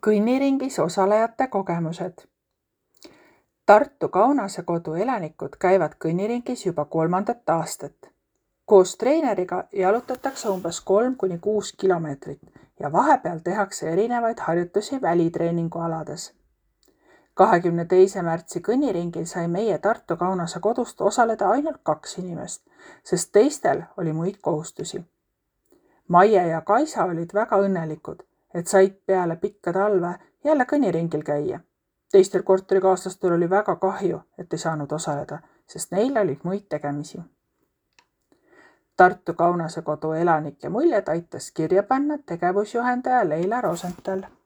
Kõnniringis osalejate kogemused. Tartu Kaunase kodu elanikud käivad kõnniringis juba 3. aastat. Koos treeneriga jalutatakse umbes 3–6 kilomeetrit ja vahepeal tehakse erinevaid harjutusi välitreeningualades. 22. märtsi kõnniringil sai meie Tartu Kaunase kodust osaleda ainult 2 inimest, sest teistel oli muid kohustusi. Maie ja Kaisa olid väga õnnelikud, et said peale pikka talve jälle kõnniringil käia. Teistel korterikaaslastel oli väga kahju, et ei saanud osaleda, sest neil olid muid tegemisi. Tartu Kaunase kodu elanike muljed aitas kirja panna tegevusjuhendaja Leila Rosenthal.